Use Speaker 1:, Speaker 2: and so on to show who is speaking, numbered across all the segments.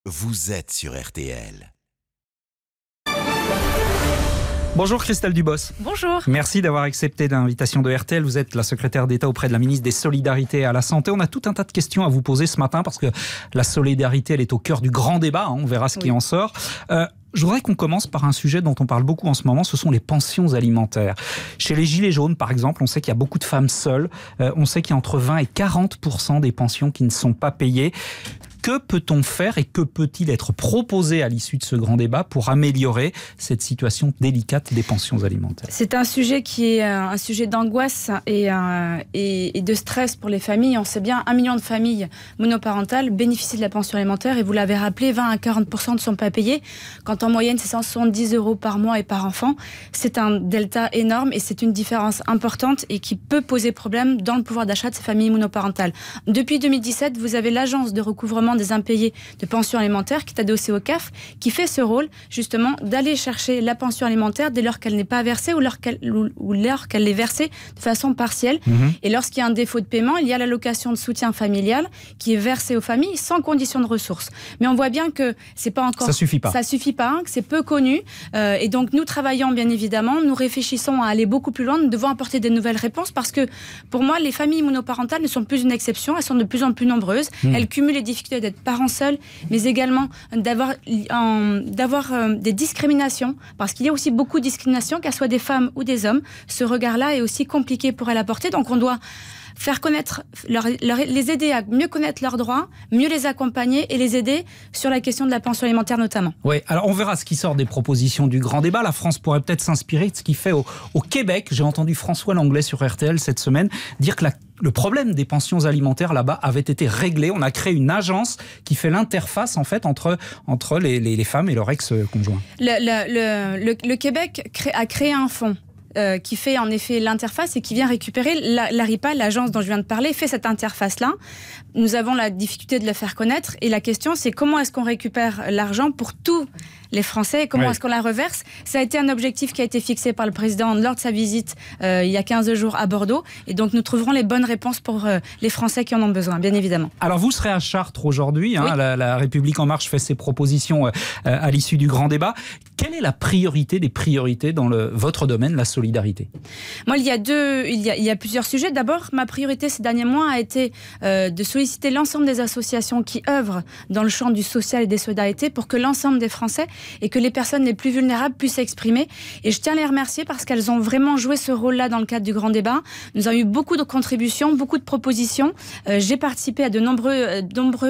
Speaker 1: vous êtes sur RTL.
Speaker 2: Bonjour Christelle Dubos.
Speaker 3: Bonjour.
Speaker 2: Merci d'avoir accepté l'invitation de RTL. Vous êtes la secrétaire d'État auprès de la ministre des Solidarités et à la Santé. On a tout un tas de questions à vous poser ce matin parce que la solidarité, elle est au cœur du grand débat. On verra ce qui en sort. Je voudrais qu'on commence par un sujet dont on parle beaucoup en ce moment, ce sont les pensions alimentaires. Chez les Gilets jaunes, par exemple, on sait qu'il y a beaucoup de femmes seules. On sait qu'il y a entre 20 et 40% des pensions qui ne sont pas payées. Que peut-on faire et que peut-il être proposé à l'issue de ce grand débat pour améliorer cette situation délicate des pensions alimentaires ?
Speaker 3: C'est un sujet qui est un sujet d'angoisse et de stress pour les familles. On sait bien 1 million de familles monoparentales bénéficient de la pension alimentaire et vous l'avez rappelé, 20 à 40% ne sont pas payés. Quand en moyenne c'est 170 € par mois et par enfant, c'est un delta énorme et c'est une différence importante et qui peut poser problème dans le pouvoir d'achat de ces familles monoparentales. Depuis 2017, vous avez l'agence de recouvrement des impayés de pension alimentaire qui est adossée au CAF, qui fait ce rôle justement d'aller chercher la pension alimentaire dès lors qu'elle n'est pas versée ou lors qu'elle est versée de façon partielle. Et lorsqu'il y a un défaut de paiement, il y a l'allocation de soutien familial qui est versée aux familles sans condition de ressources. Mais on voit bien que c'est pas encore...
Speaker 2: Ça suffit pas.
Speaker 3: Ça suffit pas, que c'est peu connu. Et donc nous travaillons bien évidemment, nous réfléchissons à aller beaucoup plus loin, nous devons apporter de nouvelles réponses parce que pour moi, les familles monoparentales ne sont plus une exception, elles sont de plus en plus nombreuses. Elles cumulent les difficultés d'être parents seuls, mais également d'avoir des discriminations, parce qu'il y a aussi beaucoup de discriminations, qu'elles soient des femmes ou des hommes. Ce regard-là est aussi compliqué pour elles à porter, donc on doit faire connaître, les aider à mieux connaître leurs droits, mieux les accompagner et les aider sur la question de la pension alimentaire notamment.
Speaker 2: Oui, alors on verra ce qui sort des propositions du grand débat. La France pourrait peut-être s'inspirer de ce qu'il fait au Québec. J'ai entendu François Langlais sur RTL cette semaine dire que le problème des pensions alimentaires là-bas avait été réglé. On a créé une agence qui fait l'interface en fait entre les femmes et leur ex-conjoint.
Speaker 3: Le Québec a créé un fonds qui fait en effet l'interface et qui vient récupérer l'ARIPA, l'agence dont je viens de parler, fait cette interface-là. Nous avons la difficulté de la faire connaître et la question c'est comment est-ce qu'on récupère l'argent pour tous les Français et comment est-ce qu'on la reverse. Ça a été un objectif qui a été fixé par le président lors de sa visite il y a 15 jours à Bordeaux et donc nous trouverons les bonnes réponses pour les Français qui en ont besoin, bien évidemment.
Speaker 2: Alors vous serez à Chartres aujourd'hui, la République En Marche fait ses propositions à l'issue du grand débat. Quelle est la priorité des priorités dans votre domaine, la solidarité ?
Speaker 3: Moi, il y a plusieurs sujets. D'abord, ma priorité ces derniers mois a été de solliciter l'ensemble des associations qui œuvrent dans le champ du social et des solidarités pour que l'ensemble des Français et que les personnes les plus vulnérables puissent s'exprimer. Et je tiens à les remercier parce qu'elles ont vraiment joué ce rôle-là dans le cadre du grand débat. Nous avons eu beaucoup de contributions, beaucoup de propositions. J'ai participé à de nombreux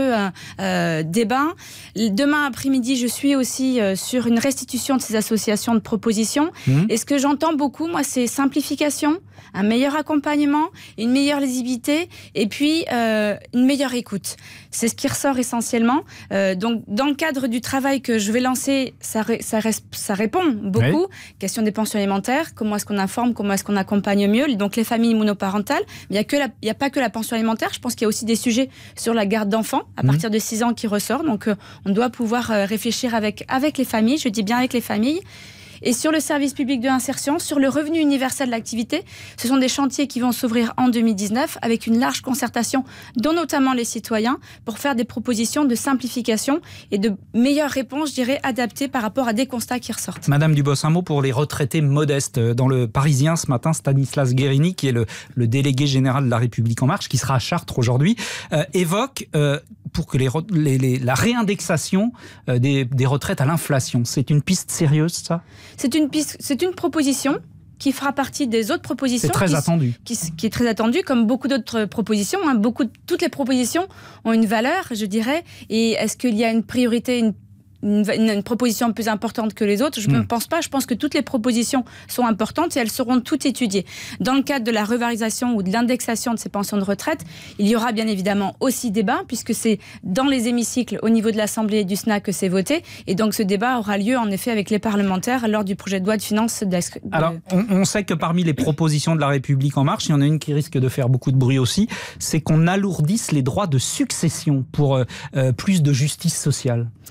Speaker 3: débats. Demain après-midi, je suis aussi sur une restitution de ces associations de propositions. Et ce que j'entends beaucoup, moi, c'est simplification, un meilleur accompagnement, une meilleure lisibilité et puis une meilleure écoute. C'est ce qui ressort essentiellement. Donc, dans le cadre du travail que je vais lancer, ça répond beaucoup. Question des pensions alimentaires, comment est-ce qu'on informe, comment est-ce qu'on accompagne mieux, donc les familles monoparentales. Mais il n'y a pas que la pension alimentaire, je pense qu'il y a aussi des sujets sur la garde d'enfants à partir de 6 ans qui ressort. Donc, on doit pouvoir réfléchir avec les familles, je dis bien avec les familles. Et sur le service public de l'insertion, sur le revenu universel de l'activité, ce sont des chantiers qui vont s'ouvrir en 2019 avec une large concertation, dont notamment les citoyens, pour faire des propositions de simplification et de meilleures réponses, je dirais, adaptées par rapport à des constats qui ressortent.
Speaker 2: Madame Dubos, un mot pour les retraités modestes. Dans le Parisien ce matin, Stanislas Guérini, qui est le délégué général de la République En Marche, qui sera à Chartres aujourd'hui, évoque pour que la réindexation des retraites à l'inflation. C'est une piste sérieuse, ça ?
Speaker 3: C'est une proposition qui fera partie des autres propositions.
Speaker 2: C'est très attendu.
Speaker 3: Qui est très attendu, comme beaucoup d'autres propositions. Toutes les propositions ont une valeur, je dirais. Et est-ce qu'il y a une priorité, une proposition plus importante que les autres? Je ne pense pas. Je pense que toutes les propositions sont importantes et elles seront toutes étudiées. Dans le cadre de la revalorisation ou de l'indexation de ces pensions de retraite, il y aura bien évidemment aussi débat, puisque c'est dans les hémicycles au niveau de l'Assemblée et du Sénat que c'est voté. Et donc ce débat aura lieu en effet avec les parlementaires lors du projet de loi de finances.
Speaker 2: Alors, on sait que parmi les propositions de la République En Marche, il y en a une qui risque de faire beaucoup de bruit aussi, c'est qu'on alourdisse les droits de succession pour plus de justice sociale.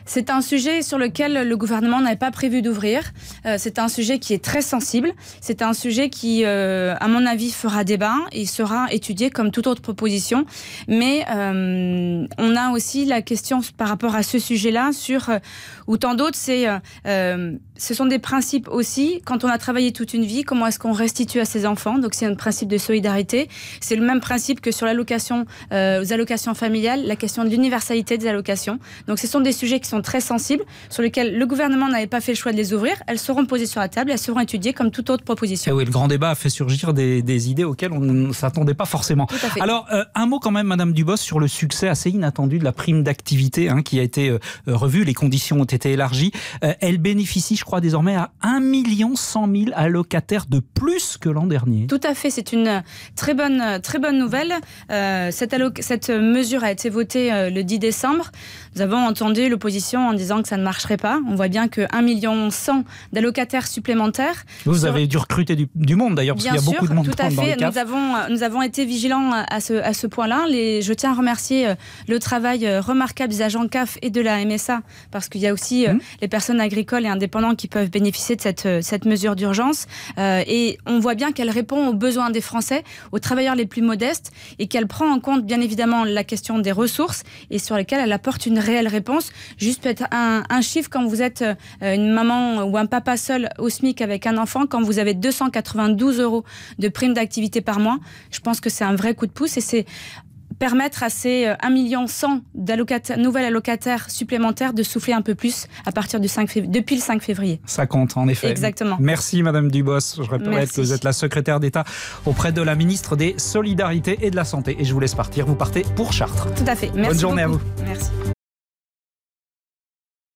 Speaker 3: C'est un sujet sur lequel le gouvernement n'avait pas prévu d'ouvrir. C'est un sujet qui est très sensible. C'est un sujet qui, à mon avis, fera débat et sera étudié comme toute autre proposition. Mais on a aussi la question par rapport à ce sujet-là, ou tant d'autres, ce sont des principes aussi. Quand on a travaillé toute une vie, comment est-ce qu'on restitue à ses enfants? Donc c'est un principe de solidarité. C'est le même principe que sur l'allocation aux allocations familiales, la question de l'universalité des allocations. Donc ce sont des sujets qui sont très sensibles, sur lesquels le gouvernement n'avait pas fait le choix de les ouvrir. Elles seront posées sur la table, elles seront étudiées comme toute autre proposition.
Speaker 2: Et oui, le grand débat a fait surgir des idées auxquelles on ne s'attendait pas forcément.
Speaker 3: Tout à fait.
Speaker 2: Alors, un mot quand même, Madame Dubos, sur le succès assez inattendu de la prime d'activité qui a été revue. Les conditions ont été élargies. Elle bénéficie, je crois, désormais à 1 100 000 allocataires de plus que l'an dernier.
Speaker 3: Tout à fait, c'est une très bonne nouvelle. Cette mesure a été votée le 10 décembre. Nous avons entendu l'opposition en disant que ça ne marcherait pas. On voit bien que 1 100 000 d'allocataires supplémentaires.
Speaker 2: Vous avez dû recruter du monde d'ailleurs, parce qu'il y a beaucoup de monde dans les CAF.
Speaker 3: Nous avons été vigilants à ce point-là. Je tiens à remercier le travail remarquable des agents CAF et de la MSA, parce qu'il y a aussi les personnes agricoles et indépendants qui peuvent bénéficier de cette mesure d'urgence. Et on voit bien qu'elle répond aux besoins des Français, aux travailleurs les plus modestes, et qu'elle prend en compte bien évidemment la question des ressources, et sur lesquelles elle apporte une réelle réponse. Juste peut-être un chiffre, quand vous êtes une maman ou un papa seul au SMIC avec un enfant, quand vous avez 292 € de prime d'activité par mois, je pense que c'est un vrai coup de pouce, et c'est permettre à ces 1 100 000 nouvelles allocataires supplémentaires de souffler un peu plus à partir depuis le 5 février.
Speaker 2: Ça compte, en effet.
Speaker 3: Exactement.
Speaker 2: Merci, Madame Dubos. Je rappelle que vous êtes la secrétaire d'État auprès de la ministre des Solidarités et de la Santé. Et je vous laisse partir. Vous partez pour Chartres.
Speaker 3: Tout à fait. Merci.
Speaker 2: Bonne journée
Speaker 3: beaucoup.
Speaker 2: à vous.
Speaker 3: Merci.